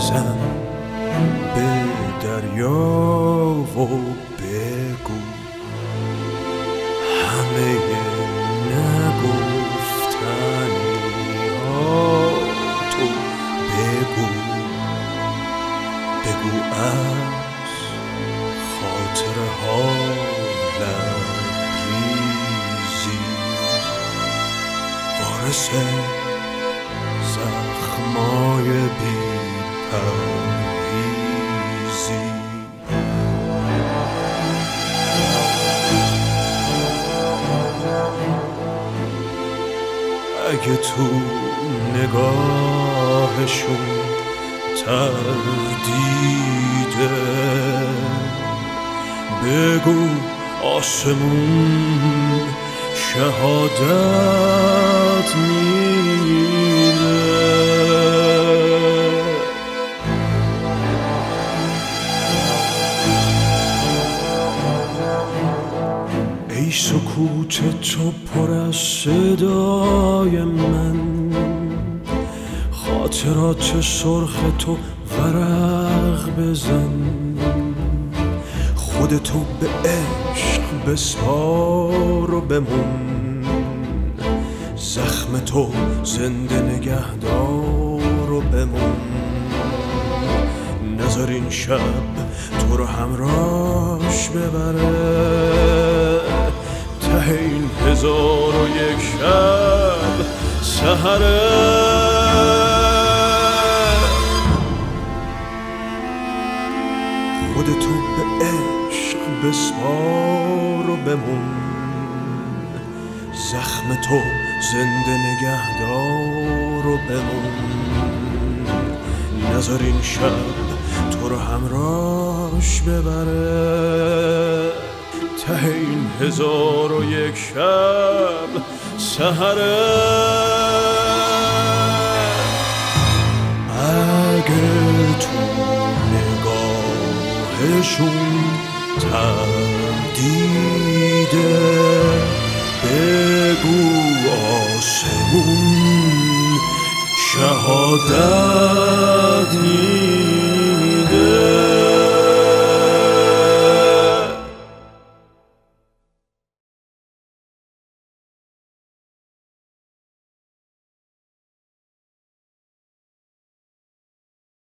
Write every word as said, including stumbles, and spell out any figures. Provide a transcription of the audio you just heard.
بزن به دریا و بگو همه نگفتنی ها تو بگو بگو از خاطره ها لبریزی وارث زخمای بی پرهیزی. اگه تو نگاهشون تردیده بگو آسمون شهادت میده. ای سکوت تو پر از صدای من، خاطرات سرخ تو ورق بزن، خودتو به عشق بسپار و بمون، زخم تو زنده نگهدار و بمون. نذار این شب تو رو همراهش ببره، ته این هزار و یک شب سحره. خودتو به عشق بسپار و بمون، زخم تو زنده نگهدار و بمون. نذار این شب تو رو همراهش ببره، ته این هزار و یک شب سحره. اگه تو نگاهشون تردیده بگو آسمون شهادت